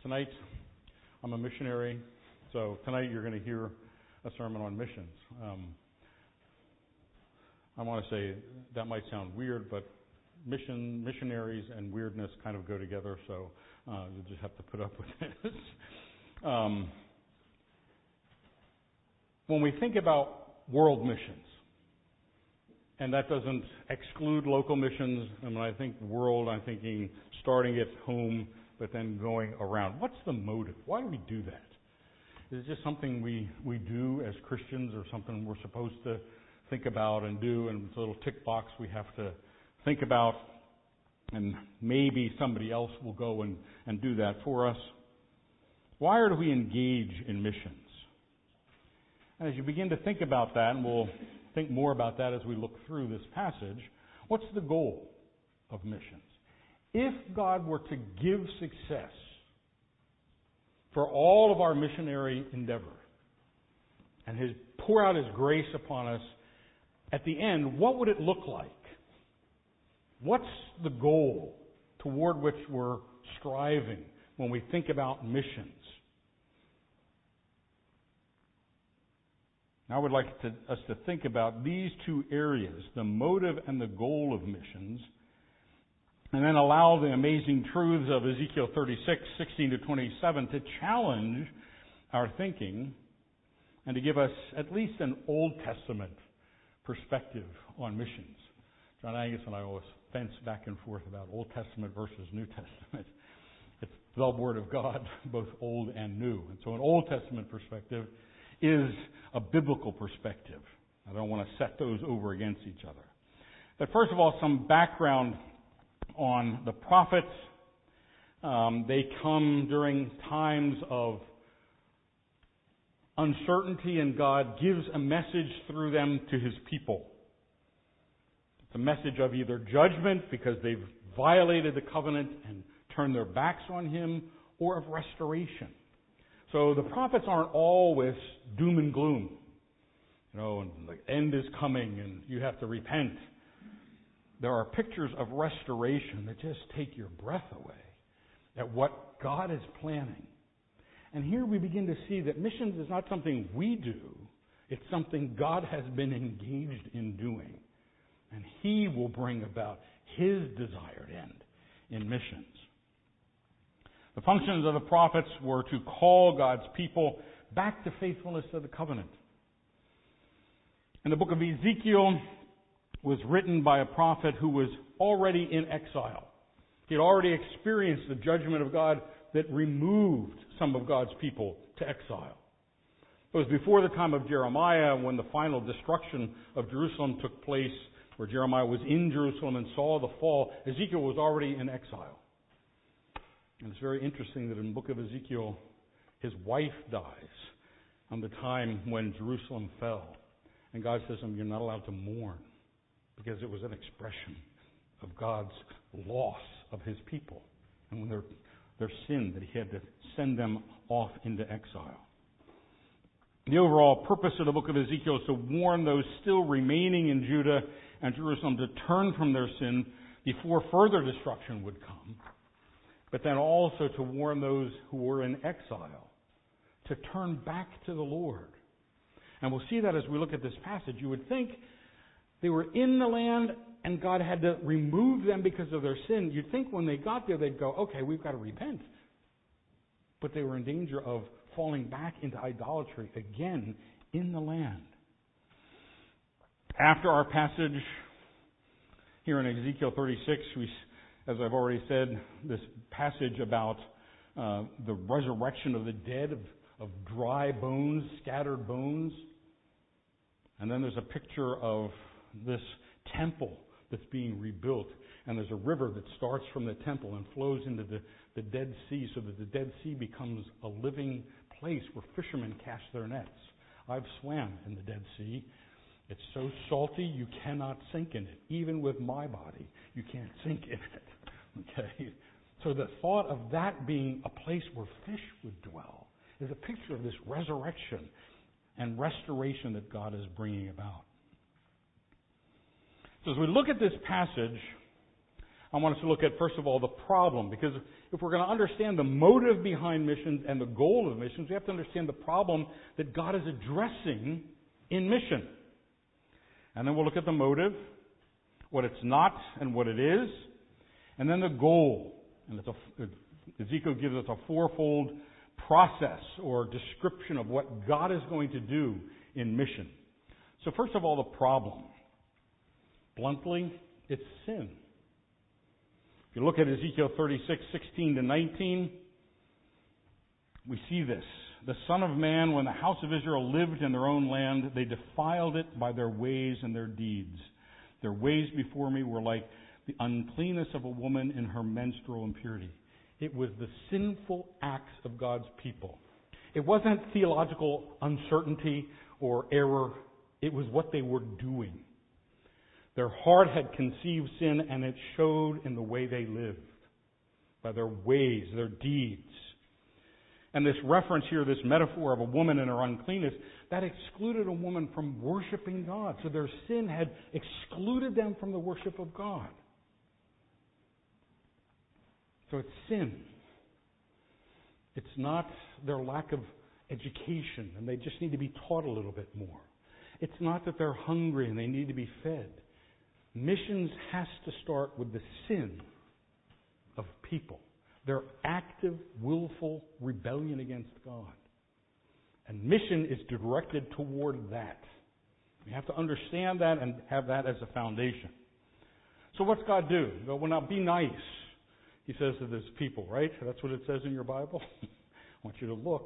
Tonight, I'm a missionary, so tonight you're going to hear a sermon on missions. I want to say that might sound weird, but missionaries and weirdness kind of go together, so you'll just have to put up with this. When we think about world missions, and that doesn't exclude local missions, and when I think world, I'm thinking starting at home, but then going around. What's the motive? Why do we do that? Is it just something we do as Christians, or something we're supposed to think about and do, and it's a little tick box we have to think about, and maybe somebody else will go and do that for us? Why do we engage in missions? And as you begin to think about that, and we'll think more about that as we look through this passage, what's the goal of missions? If God were to give success for all of our missionary endeavor and pour out His grace upon us, at the end, what would it look like? What's the goal toward which we're striving when we think about missions? I would like us to think about these two areas, the motive and the goal of missions, and then allow the amazing truths of Ezekiel 36, 16 to 27 to challenge our thinking and to give us at least an Old Testament perspective on missions. John Angus and I always fence back and forth about Old Testament versus New Testament. It's the Word of God, both Old and New. And so an Old Testament perspective is a biblical perspective. I don't want to set those over against each other. But first of all, some background on the prophets. They come during times of uncertainty, and God gives a message through them to His people. It's a message of either judgment because they've violated the covenant and turned their backs on Him, or of restoration. So the prophets aren't always doom and gloom. And the end is coming and you have to repent. There are pictures of restoration that just take your breath away at what God is planning. And here we begin to see that missions is not something we do. It's something God has been engaged in doing. And He will bring about His desired end in missions. The functions of the prophets were to call God's people back to faithfulness to the covenant. And the book of Ezekiel was written by a prophet who was already in exile. He had already experienced the judgment of God that removed some of God's people to exile. It was before the time of Jeremiah, when the final destruction of Jerusalem took place, where Jeremiah was in Jerusalem and saw the fall. Ezekiel was already in exile. And it's very interesting that in the book of Ezekiel, his wife dies on the time when Jerusalem fell. And God says to him, you're not allowed to mourn, because it was an expression of God's loss of His people and their sin, that He had to send them off into exile. The overall purpose of the book of Ezekiel is to warn those still remaining in Judah and Jerusalem to turn from their sin before further destruction would come, but then also to warn those who were in exile to turn back to the Lord. And we'll see that as we look at this passage. You would think they were in the land and God had to remove them because of their sin. You'd think when they got there they'd go, okay, we've got to repent. But they were in danger of falling back into idolatry again in the land. After our passage here in Ezekiel 36, as I've already said, this passage about the resurrection of the dead, of dry bones, scattered bones. And then there's a picture of this temple that's being rebuilt. And there's a river that starts from the temple and flows into the Dead Sea, so that the Dead Sea becomes a living place where fishermen cast their nets. I've swam in the Dead Sea. It's so salty you cannot sink in it. Even with my body, you can't sink in it. Okay? So the thought of that being a place where fish would dwell is a picture of this resurrection and restoration that God is bringing about. So as we look at this passage, I want us to look at, first of all, the problem. Because if we're going to understand the motive behind missions and the goal of missions, we have to understand the problem that God is addressing in mission. And then we'll look at the motive, what it's not and what it is, and then the goal. And Ezekiel gives us a fourfold process or description of what God is going to do in mission. So first of all, the problem. Bluntly, it's sin. If you look at Ezekiel 36:16-19, we see this. The Son of Man, when the house of Israel lived in their own land, they defiled it by their ways and their deeds. Their ways before me were like the uncleanness of a woman in her menstrual impurity. It was the sinful acts of God's people. It wasn't theological uncertainty or error. It was what they were doing. Their heart had conceived sin, and it showed in the way they lived, by their ways, their deeds. And this reference here, this metaphor of a woman and her uncleanness, that excluded a woman from worshiping God. So their sin had excluded them from the worship of God. So it's sin. It's not their lack of education, and they just need to be taught a little bit more. It's not that they're hungry and they need to be fed. Missions has to start with the sin of people. Their active, willful rebellion against God. And mission is directed toward that. We have to understand that and have that as a foundation. So what's God do? Well, now be nice, he says to his people, right? That's what it says in your Bible. I want you to look.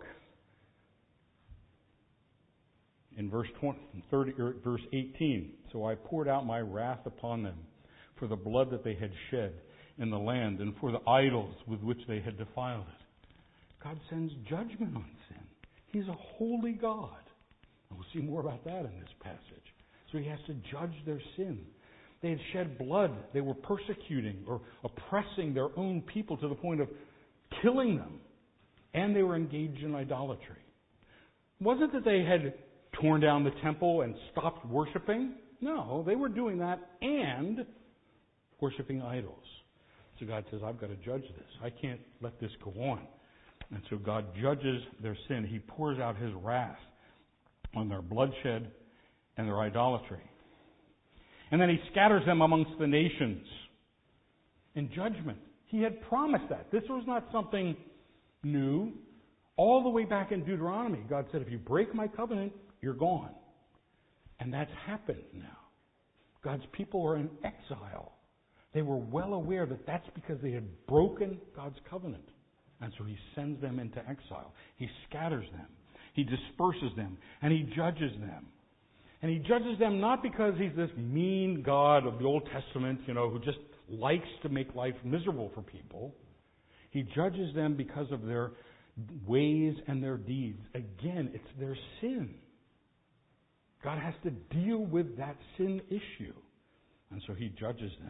In verse 18, so I poured out my wrath upon them for the blood that they had shed in the land and for the idols with which they had defiled it. God sends judgment on sin. He's a holy God. And we'll see more about that in this passage. So he has to judge their sin. They had shed blood. They were persecuting or oppressing their own people to the point of killing them. And they were engaged in idolatry. It wasn't that they had torn down the temple and stopped worshiping. No, they were doing that and worshiping idols. So God says, I've got to judge this. I can't let this go on. And so God judges their sin. He pours out his wrath on their bloodshed and their idolatry. And then he scatters them amongst the nations in judgment. He had promised that. This was not something new. All the way back in Deuteronomy, God said, if you break my covenant, you're gone. And that's happened now. God's people are in exile. They were well aware that that's because they had broken God's covenant. And so he sends them into exile. He scatters them. He disperses them. And he judges them. And he judges them not because he's this mean God of the Old Testament, who just likes to make life miserable for people. He judges them because of their ways and their deeds. Again, it's their sin. God has to deal with that sin issue. And so he judges them.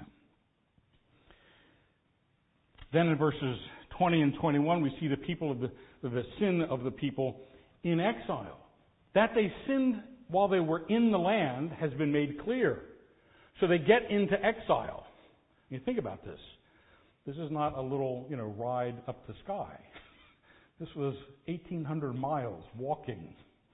Then in verses 20 and 21, we see the people of the sin of the people in exile. That they sinned while they were in the land has been made clear. So they get into exile. You think about this. This is not a little, ride up the sky. This was 1,800 miles walking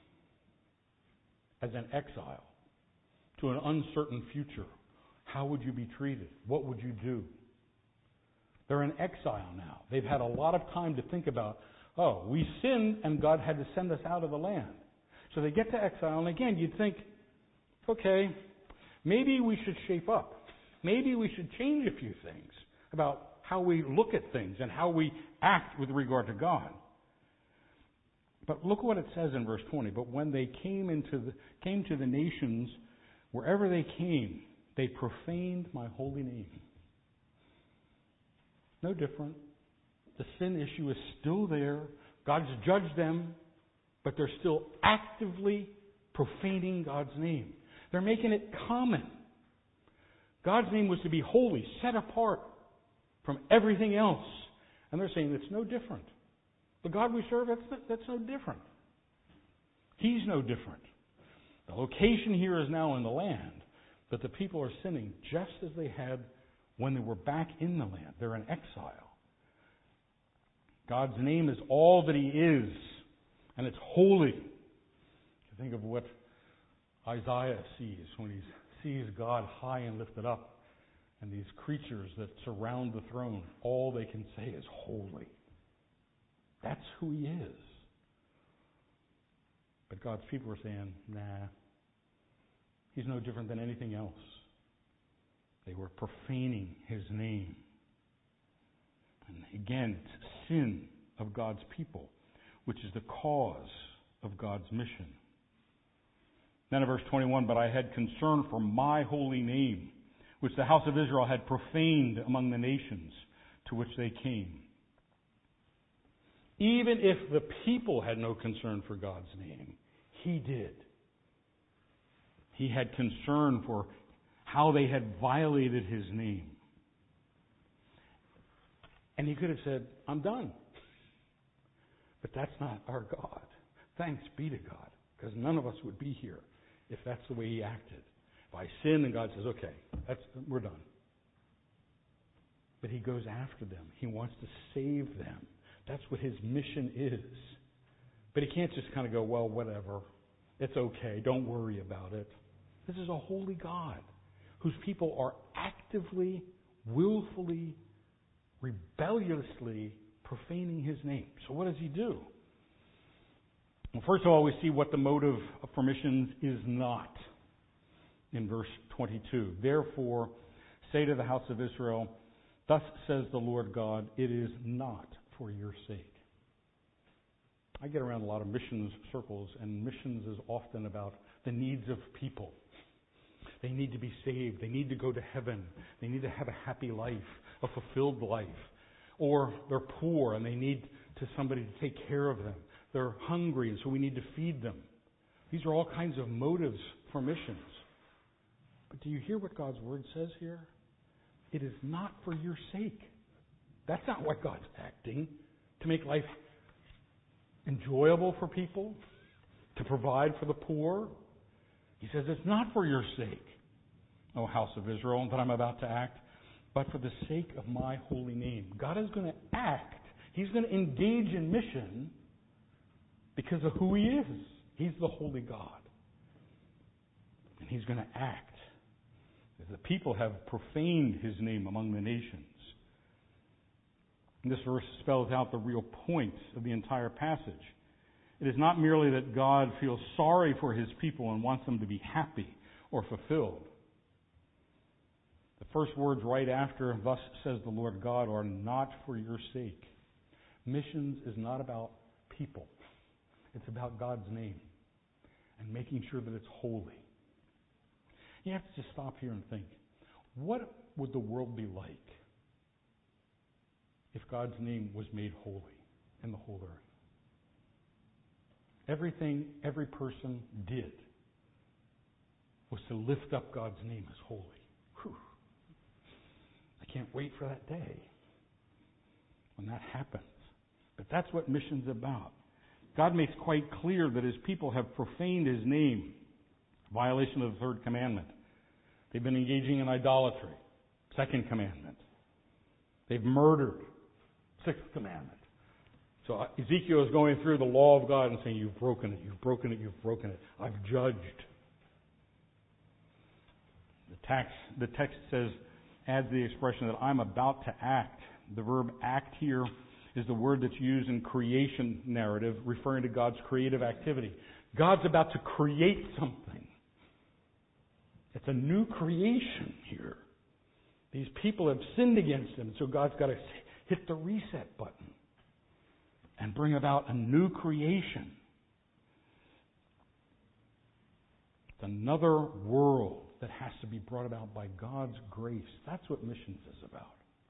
as an exile to an uncertain future. How would you be treated? What would you do? They're in exile now. They've had a lot of time to think about, we sinned and God had to send us out of the land. So they get to exile, and again, you'd think, okay, maybe we should shape up. Maybe we should change a few things about how we look at things and how we act with regard to God. But look what it says in verse 20. But when they came to the nations, wherever they came, they profaned my holy name. No different. The sin issue is still there. God's judged them, but they're still actively profaning God's name. They're making it common. God's name was to be holy, set apart from everything else. And they're saying it's no different. The God we serve, that's no different. He's no different. The location here is now in the land, but the people are sinning just as they had when they were back in the land. They're in exile. God's name is all that He is, and it's holy. Think of what Isaiah sees when he sees God high and lifted up, and these creatures that surround the throne. All they can say is holy. That's who He is. But God's people are saying, nah, He's no different than anything else. They were profaning His name. And again, it's sin of God's people, which is the cause of God's mission. Then in verse 21, but I had concern for my holy name, which the house of Israel had profaned among the nations to which they came. Even if the people had no concern for God's name, He did. He had concern for how they had violated His name. And He could have said, I'm done. But that's not our God. Thanks be to God, because none of us would be here if that's the way He acted. If I sin and God says, okay, we're done. But He goes after them. He wants to save them. That's what His mission is. But He can't just kind of go, well, whatever. It's okay. Don't worry about it. This is a holy God whose people are actively, willfully, rebelliously profaning His name. So what does He do? Well, first of all, we see what the motive for missions is not in verse 22. Therefore, say to the house of Israel, thus says the Lord God, it is not for your sake. I get around a lot of missions circles, and missions is often about the needs of people. They need to be saved. They need to go to heaven. They need to have a happy life, a fulfilled life. Or they're poor and they need somebody to take care of them. They're hungry, and so we need to feed them. These are all kinds of motives for missions. But do you hear what God's Word says here? It is not for your sake. That's not what God's acting. To make life enjoyable for people, to provide for the poor. He says it's not for your sake, O house of Israel, that I'm about to act, but for the sake of my holy name. God is going to act. He's going to engage in mission because of who He is. He's the holy God. And He's going to act. The people have profaned His name among the nations. And this verse spells out the real point of the entire passage. It is not merely that God feels sorry for His people and wants them to be happy or fulfilled. The first words right after, thus says the Lord God, are not for your sake. Missions is not about people. It's about God's name and making sure that it's holy. You have to just stop here and think, what would the world be like if God's name was made holy in the whole earth? Everything every person did was to lift up God's name as holy. Whew. I can't wait for that day when that happens. But that's what mission's about. God makes quite clear that His people have profaned His name, violation of the third commandment. They've been engaging in idolatry, second commandment. They've murdered, sixth commandment. So Ezekiel is going through the law of God and saying, you've broken it, you've broken it, you've broken it. I've judged. The text says, adds the expression that I'm about to act. The verb act here is the word that's used in creation narrative, referring to God's creative activity. God's about to create something. It's a new creation here. These people have sinned against Him, so God's got to hit the reset button and bring about a new creation. It's another world that has to be brought about by God's grace. That's what missions is about.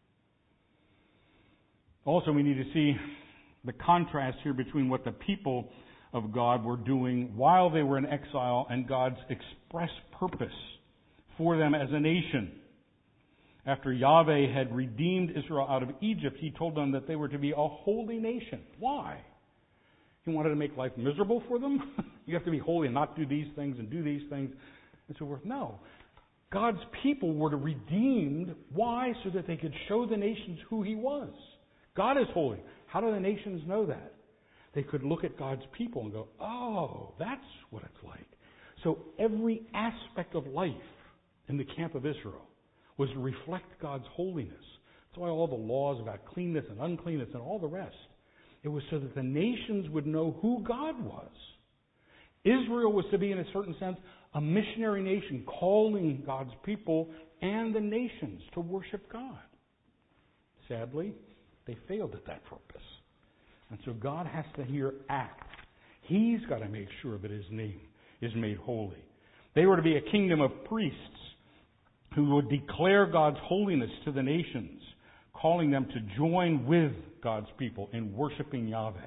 Also, we need to see the contrast here between what the people of God were doing while they were in exile and God's express purpose for them as a nation. After Yahweh had redeemed Israel out of Egypt, He told them that they were to be a holy nation. Why? He wanted to make life miserable for them? You have to be holy and not do these things and do these things and so forth. No. God's people were redeemed. Why? So that they could show the nations who He was. God is holy. How do the nations know that? They could look at God's people and go, oh, that's what it's like. So every aspect of life in the camp of Israel was to reflect God's holiness. That's why all the laws about cleanness and uncleanness and all the rest. It was so that the nations would know who God was. Israel was to be, in a certain sense, a missionary nation calling God's people and the nations to worship God. Sadly, they failed at that purpose. And so God has to here act. He's got to make sure that His name is made holy. They were to be a kingdom of priests who would declare God's holiness to the nations, calling them to join with God's people in worshiping Yahweh.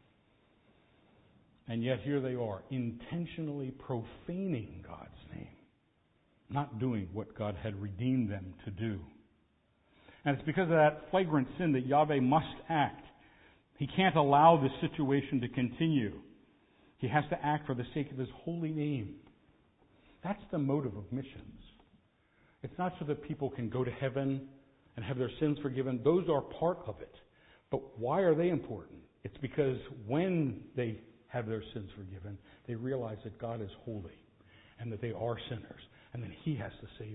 And yet here they are, intentionally profaning God's name, not doing what God had redeemed them to do. And it's because of that flagrant sin that Yahweh must act. He can't allow this situation to continue. He has to act for the sake of His holy name. That's the motive of missions. It's not so that people can go to heaven and have their sins forgiven. Those are part of it. But why are they important? It's because when they have their sins forgiven, they realize that God is holy and that they are sinners and that He has to save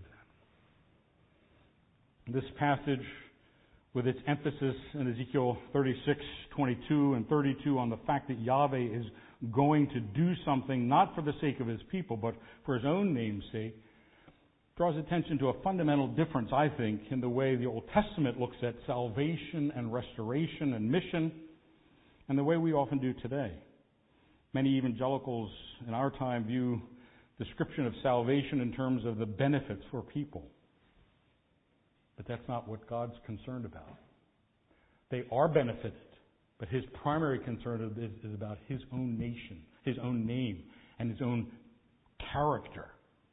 them. This passage, with its emphasis in Ezekiel 36:22 and 32 on the fact that Yahweh is going to do something not for the sake of His people, but for His own name's sake, draws attention to a fundamental difference, I think, in the way the Old Testament looks at salvation and restoration and mission, and the way we often do today. Many evangelicals in our time view the description of salvation in terms of the benefits for people. But that's not what God's concerned about. They are benefited, but His primary concern is about His own nation, His own name, and His own character.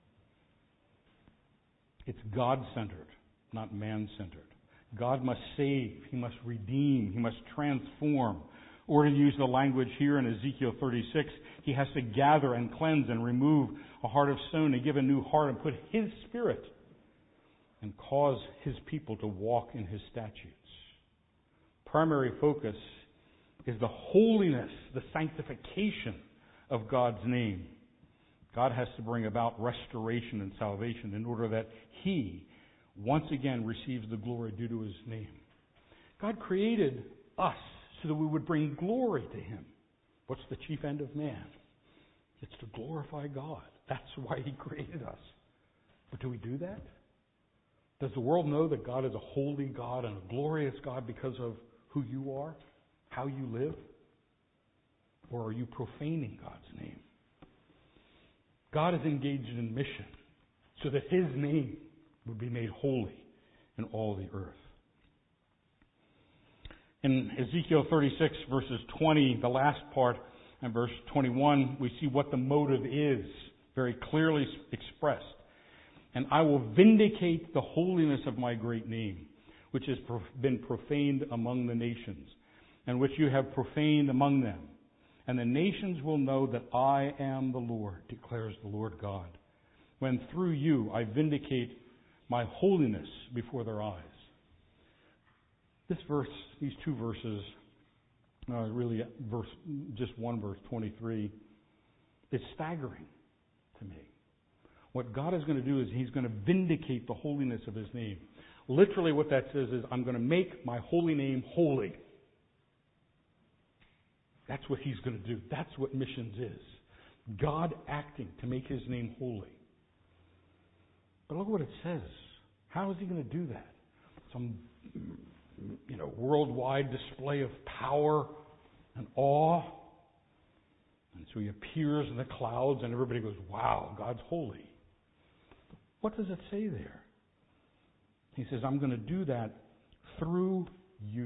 It's God-centered, not man-centered. God must save, He must redeem, He must transform. Or to use the language here in Ezekiel 36, He has to gather and cleanse and remove a heart of stone and give a new heart and put His Spirit and cause His people to walk in His statutes. Primary focus is the holiness, the sanctification of God's name. God has to bring about restoration and salvation in order that He once again receives the glory due to His name. God created us so that we would bring glory to Him. What's the chief end of man? It's to glorify God. That's why He created us. But do we do that? Does the world know that God is a holy God and a glorious God because of who you are, how you live? Or are you profaning God's name? God is engaged in mission so that His name would be made holy in all the earth. In Ezekiel 36, verses 20, the last part, and verse 21, we see what the motive is, very clearly expressed. And I will vindicate the holiness of my great name, which has been profaned among the nations, and which you have profaned among them. And the nations will know that I am the Lord, declares the Lord God, when through you I vindicate my holiness before their eyes. This verse, these two verses, just one verse, 23, is staggering to me. What God is going to do is He's going to vindicate the holiness of His name. Literally what that says is, I'm going to make my holy name holy. That's what He's going to do. That's what missions is. God acting to make His name holy. But look what it says. How is He going to do that? Some worldwide display of power and awe. And so He appears in the clouds and everybody goes, wow, God's holy. What does it say there? He says, I'm going to do that through you.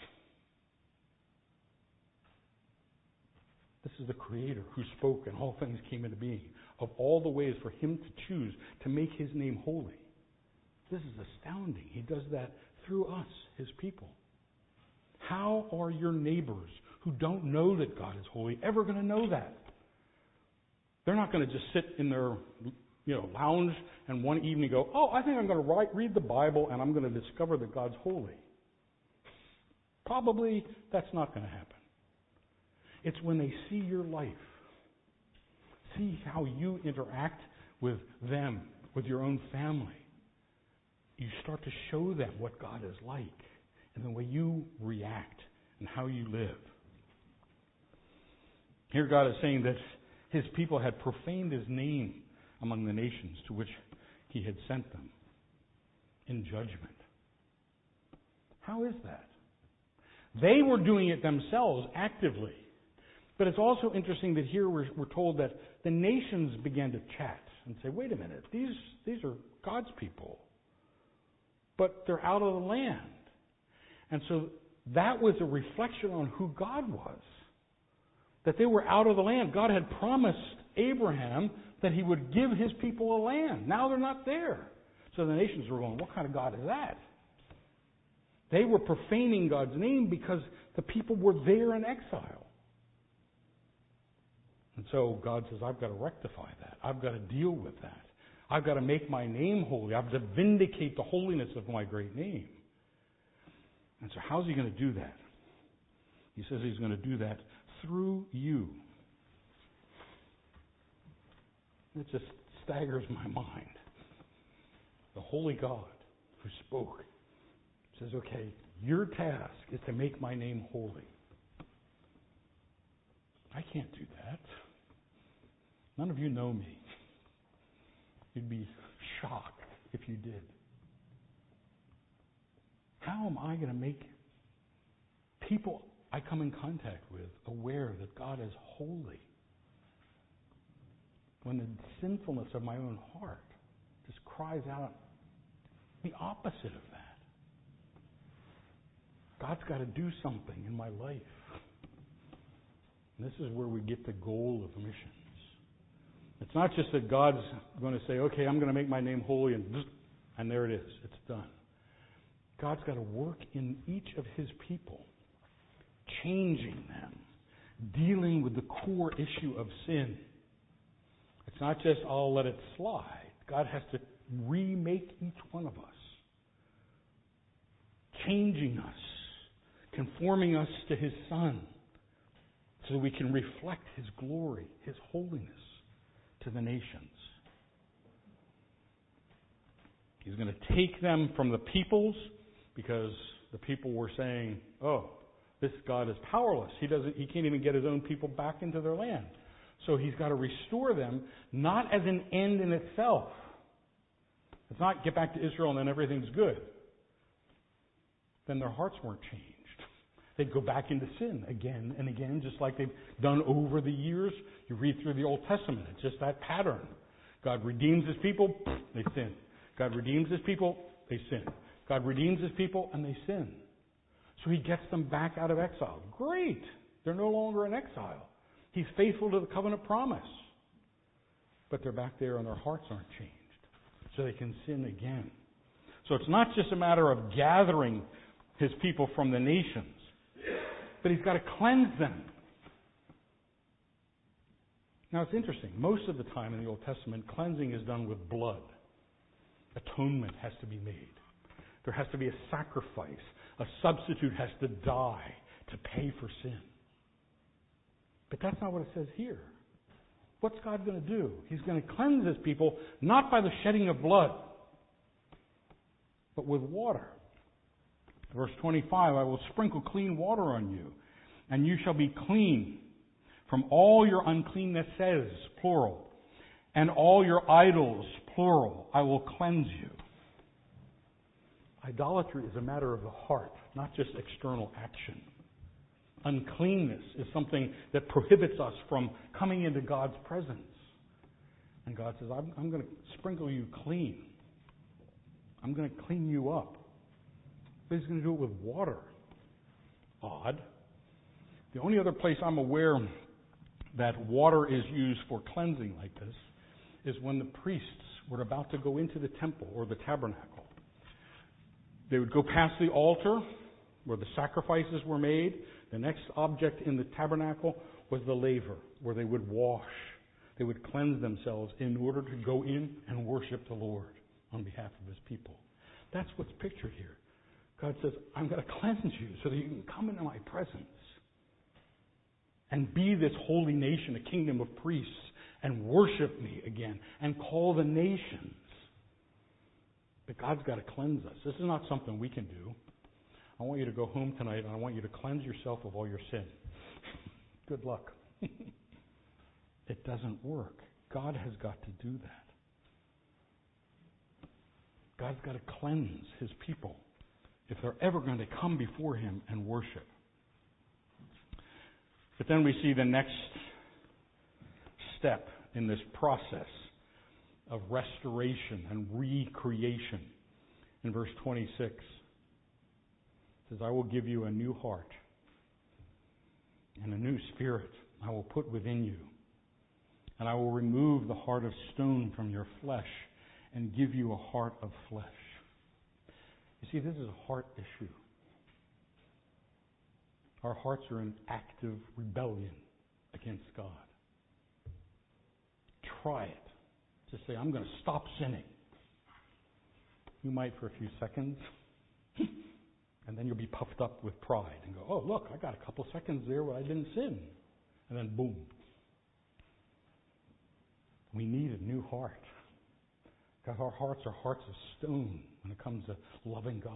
This is the Creator who spoke and all things came into being. Of all the ways for Him to choose to make His name holy. This is astounding. He does that through us, His people. How are your neighbors who don't know that God is holy ever going to know that? They're not going to just sit in their lounge and one evening go, oh, I think I'm going to read the Bible and I'm going to discover that God's holy. Probably that's not going to happen. It's when they see your life, see how you interact with them, with your own family. You start to show them what God is like and the way you react and how you live. Here God is saying that His people had profaned His name among the nations to which He had sent them in judgment. How is that? They were doing it themselves actively. But it's also interesting that here we're told that the nations began to chat and say, wait a minute, these are God's people. But they're out of the land. And so that was a reflection on who God was. That they were out of the land. God had promised Abraham that He would give His people a land. Now they're not there. So the nations were going, what kind of God is that? They were profaning God's name because the people were there in exile. And so God says, I've got to rectify that. I've got to deal with that. I've got to make my name holy. I've got to vindicate the holiness of my great name. And so how's He going to do that? He says He's going to do that through you. It just staggers my mind. The holy God who spoke says, okay, your task is to make my name holy. I can't do that. None of you know me. You'd be shocked if you did. How am I going to make people I come in contact with aware that God is holy when the sinfulness of my own heart just cries out the opposite of that? God's got to do something in my life. And this is where we get the goal of missions. It's not just that God's going to say, okay, I'm going to make my name holy, and there it is. It's done. God's got to work in each of His people, changing them, dealing with the core issue of sin. It's not just, I'll let it slide. God has to remake each one of us, changing us, conforming us to His Son, so that we can reflect His glory, His holiness to the nations. He's going to take them from the peoples, because the people were saying, oh, this God is powerless. He can't even get His own people back into their land. So He's got to restore them, not as an end in itself. It's not get back to Israel and then everything's good. Then their hearts weren't changed. They'd go back into sin again and again, just like they've done over the years. You read through the Old Testament, it's just that pattern. God redeems His people, they sin. God redeems His people, they sin. God redeems His people, and they sin. So He gets them back out of exile. Great! They're no longer in exile. He's faithful to the covenant promise. But they're back there and their hearts aren't changed. So they can sin again. So it's not just a matter of gathering His people from the nations, but He's got to cleanse them. Now it's interesting. Most of the time in the Old Testament, cleansing is done with blood. Atonement has to be made. There has to be a sacrifice. A substitute has to die to pay for sin. But that's not what it says here. What's God going to do? He's going to cleanse His people not by the shedding of blood, but with water. Verse 25, I will sprinkle clean water on you, and you shall be clean from all your uncleanness, says, plural, and all your idols, plural, I will cleanse you. Idolatry is a matter of the heart, not just external action. Uncleanness is something that prohibits us from coming into God's presence. And God says, I'm going to sprinkle you clean. I'm going to clean you up. But He's going to do it with water. Odd. The only other place I'm aware that water is used for cleansing like this is when the priests were about to go into the temple or the tabernacle. They would go past the altar where the sacrifices were made. The next object in the tabernacle was the laver, where they would wash. They would cleanse themselves in order to go in and worship the Lord on behalf of His people. That's what's pictured here. God says, I'm going to cleanse you so that you can come into my presence and be this holy nation, a kingdom of priests, and worship me again and call the nations. But God's got to cleanse us. This is not something we can do. I want you to go home tonight and I want you to cleanse yourself of all your sin. Good luck. It doesn't work. God has got to do that. God's got to cleanse His people if they're ever going to come before Him and worship. But then we see the next step in this process of restoration and recreation. In verse 26, it says, I will give you a new heart and a new spirit I will put within you. And I will remove the heart of stone from your flesh and give you a heart of flesh. You see, this is a heart issue. Our hearts are in active rebellion against God. Try it. Just say, I'm going to stop sinning. You might for a few seconds. And then you'll be puffed up with pride and go, oh, look, I got a couple seconds there where I didn't sin. And then boom. We need a new heart. Because our hearts are hearts of stone when it comes to loving God.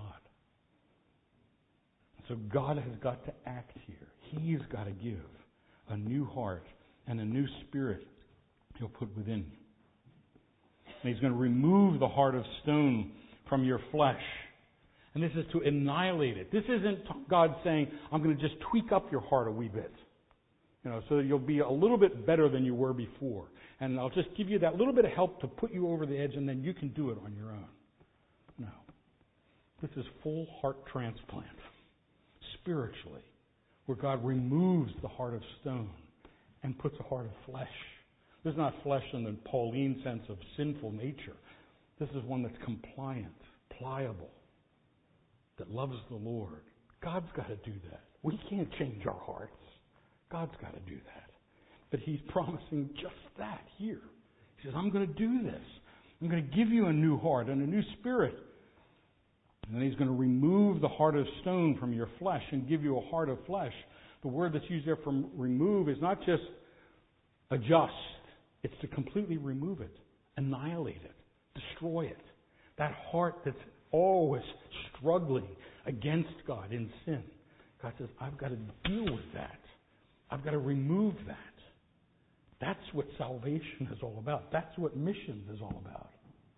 So God has got to act here. He's got to give a new heart and a new spirit He'll put within you. And He's going to remove the heart of stone from your flesh. And this is to annihilate it. This isn't God saying, I'm going to just tweak up your heart a wee bit. So that you'll be a little bit better than you were before. And I'll just give you that little bit of help to put you over the edge, and then you can do it on your own. No. This is full heart transplant. Spiritually. Where God removes the heart of stone and puts a heart of flesh. This is not flesh in the Pauline sense of sinful nature. This is one that's compliant, pliable, that loves the Lord. God's got to do that. We can't change our hearts. God's got to do that. But He's promising just that here. He says, I'm going to do this. I'm going to give you a new heart and a new spirit. And then He's going to remove the heart of stone from your flesh and give you a heart of flesh. The word that's used there for remove is not just adjust. It's to completely remove it, annihilate it, destroy it. That heart that's always struggling against God in sin. God says, I've got to deal with that. I've got to remove that. That's what salvation is all about. That's what missions is all about.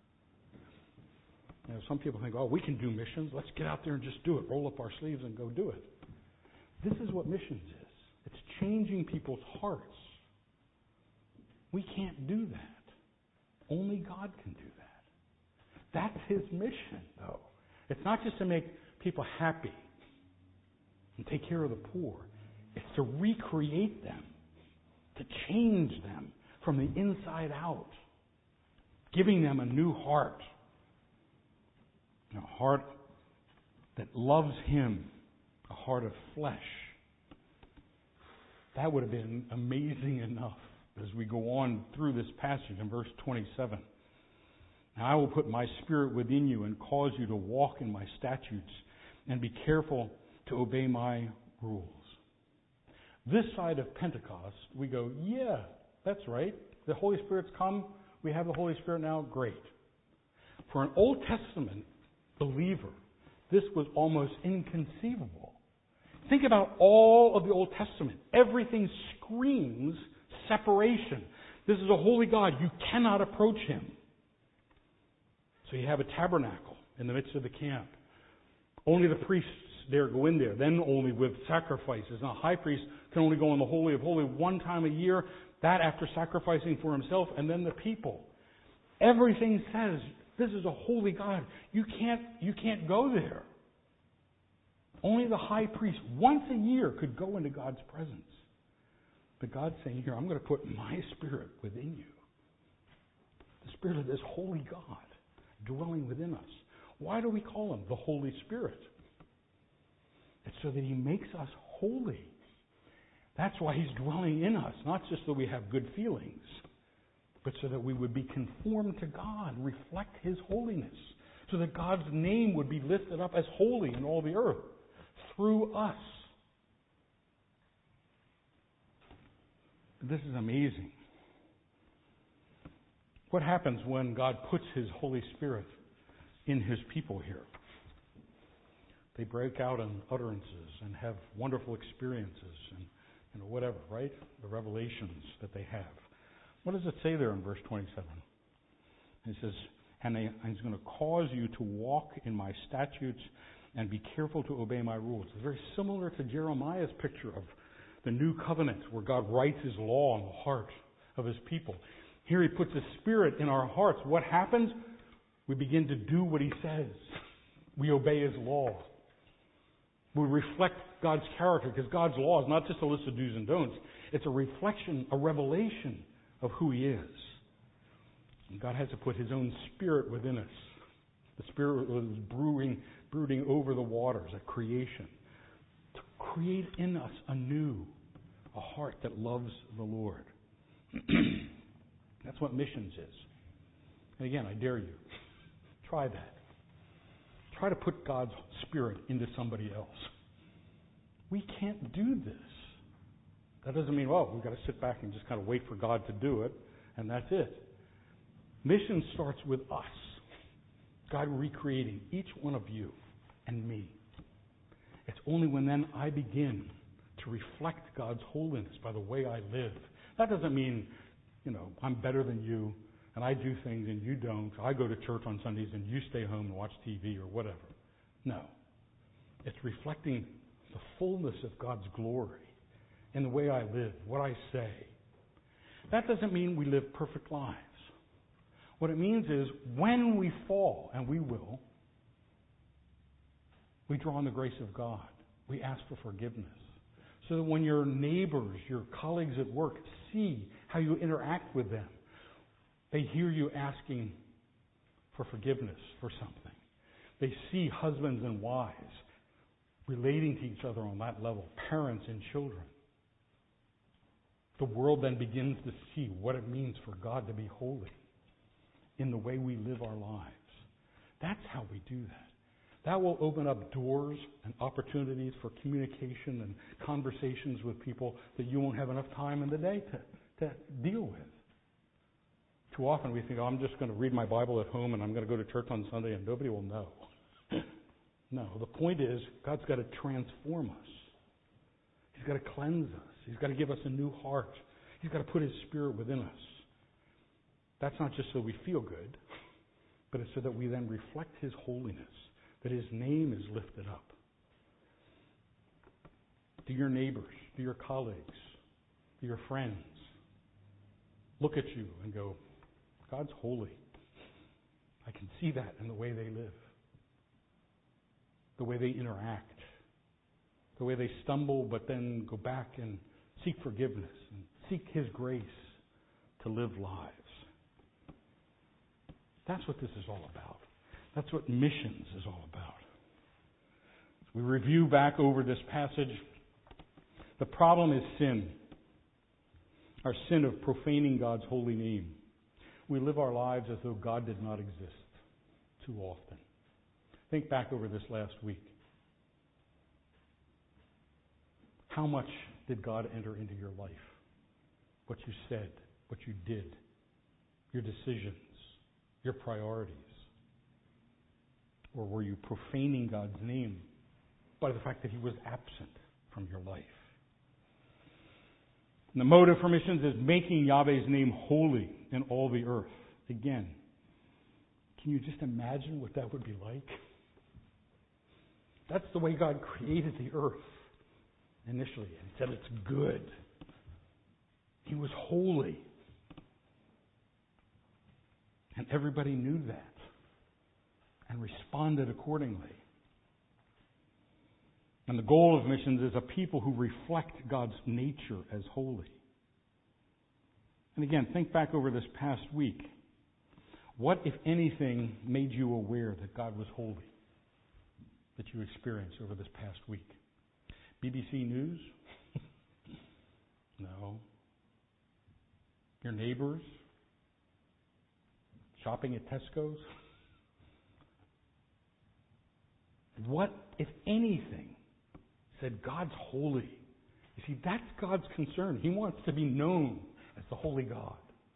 Some people think, oh, we can do missions. Let's get out there and just do it. Roll up our sleeves and go do it. This is what missions is. It's changing people's hearts. We can't do that. Only God can do that. That's His mission, though. It's not just to make people happy and take care of the poor. It's to recreate them, to change them from the inside out, giving them a new heart. A heart that loves Him, a heart of flesh. That would have been amazing enough as we go on through this passage in verse 27. Now I will put my spirit within you and cause you to walk in my statutes and be careful to obey my rules. This side of Pentecost, we go, yeah, that's right. The Holy Spirit's come. We have the Holy Spirit now. Great. For an Old Testament believer, this was almost inconceivable. Think about all of the Old Testament. Everything screams separation. This is a holy God. You cannot approach Him. So you have a tabernacle in the midst of the camp. Only the priests dare go in there. Then only with sacrifices. Now, a high priest can only go in the Holy of Holies one time a year. That after sacrificing for himself, and then the people. Everything says this is a holy God. You can't go there. Only the high priest once a year could go into God's presence. But God's saying here, I'm going to put my spirit within you. The spirit of this holy God dwelling within us. Why do we call Him the Holy Spirit? It's so that He makes us holy. That's why He's dwelling in us, not just that we have good feelings. but so that we would be conformed to God, reflect His holiness, so that God's name would be lifted up as holy in all the earth through us. This is amazing. What happens when God puts His Holy Spirit in His people here? They break out in utterances and have wonderful experiences and whatever, right? The revelations that they have. What does it say there in verse 27? It says, and He's going to cause you to walk in my statutes and be careful to obey my rules. It's very similar to Jeremiah's picture of the new covenant where God writes His law on the heart of His people. Here He puts His Spirit in our hearts. What happens? We begin to do what He says. We obey His law. We reflect God's character, because God's law is not just a list of do's and don'ts. It's a reflection, a revelation of who He is. And God has to put His own Spirit within us. The Spirit was brooding over the waters at creation, to create in us anew a heart that loves the Lord. That's what missions is. And again, I dare you, try that. Try to put God's Spirit into somebody else. We can't do this. That doesn't mean, well, we've got to sit back and just kind of wait for God to do it, and that's it. Mission starts with us. God recreating each one of you and me. It's only when then I begin to reflect God's holiness by the way I live. That doesn't mean, I'm better than you, and I do things and you don't. I go to church on Sundays and you stay home and watch TV or whatever. No. It's reflecting the fullness of God's glory in the way I live, what I say. That doesn't mean we live perfect lives. What it means is when we fall, and we will, we draw on the grace of God. We ask for forgiveness. So that when your neighbors, your colleagues at work see how you interact with them, they hear you asking for forgiveness for something. They see husbands and wives relating to each other on that level, parents and children. The world then begins to see what it means for God to be holy in the way we live our lives. That's how we do that. That will open up doors and opportunities for communication and conversations with people that you won't have enough time in the day to deal with. Too often we think, I'm just going to read my Bible at home and I'm going to go to church on Sunday and nobody will know. No, the point is God's got to transform us. He's got to cleanse us. He's got to give us a new heart. He's got to put His Spirit within us. That's not just so we feel good, but it's so that we then reflect His holiness, that His name is lifted up. To your neighbors, to your colleagues, to your friends, look at you and go, God's holy. I can see that in the way they live, the way they interact, the way they stumble but then go back and seek forgiveness and seek His grace to live lives. That's what this is all about. That's what missions is all about. As we review back over this passage, the problem is sin. Our sin of profaning God's holy name. We live our lives as though God did not exist too often. Think back over this last week. How much did God enter into your life? What you said, what you did, your decisions, your priorities? Or were you profaning God's name by the fact that He was absent from your life? And the motive for missions is making Yahweh's name holy in all the earth. Again, can you just imagine what that would be like? That's the way God created the earth initially. And He said it's good. He was holy. And everybody knew that and responded accordingly. And the goal of missions is a people who reflect God's nature as holy. And again, think back over this past week. What, if anything, made you aware that God was holy that you experienced over this past week? BBC News? No. Your neighbors? shopping at Tesco's? What, if anything, said God's holy? You see, that's God's concern. He wants to be known as the holy God.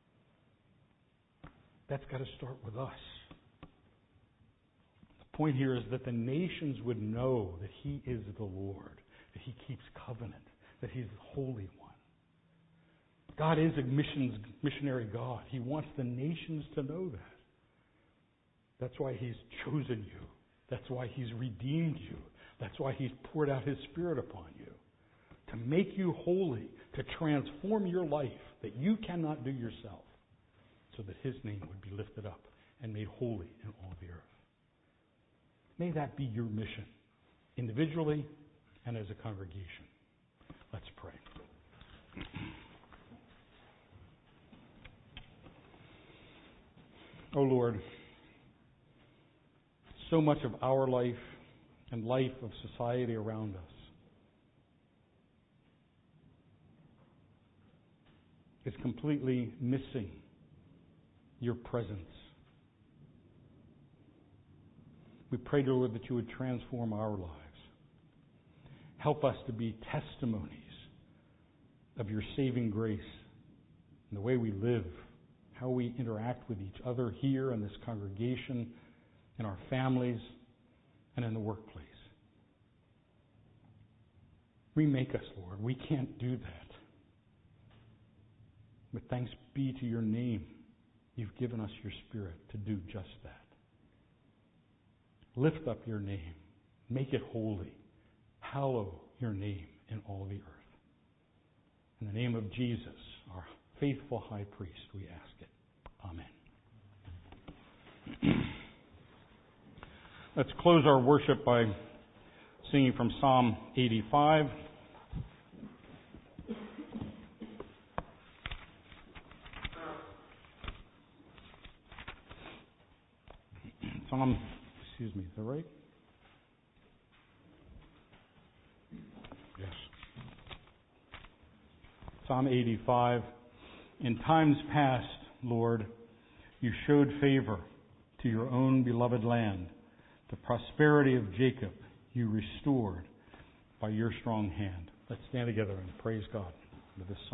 That's got to start with us. The point here is that the nations would know that He is the Lord, that He keeps covenant, that He's the Holy One. God is a missionary God. He wants the nations to know that. That's why He's chosen you. That's why He's redeemed you. That's why He's poured out His Spirit upon you. To make you holy, to transform your life that you cannot do yourself, so that His name would be lifted up and made holy in all the earth. May that be your mission, individually and as a congregation. Let's pray. Oh Lord, so much of our life and life of society around us is completely missing your presence. We pray, Lord, that you would transform our lives. Help us to be testimonies of your saving grace in the way we live, how we interact with each other here in this congregation, in our families, and in the workplace. Remake us, Lord. We can't do that. But thanks be to your name. You've given us your Spirit to do just that. Lift up your name. Make it holy. Hallow your name in all the earth. In the name of Jesus, our faithful high priest, we ask it. Amen. Let's close our worship by singing from Psalm 85. Excuse me, is that right? Yes. Psalm 85. In times past, Lord, you showed favor to your own beloved land. The prosperity of Jacob you restored by your strong hand. Let's stand together and praise God with this song.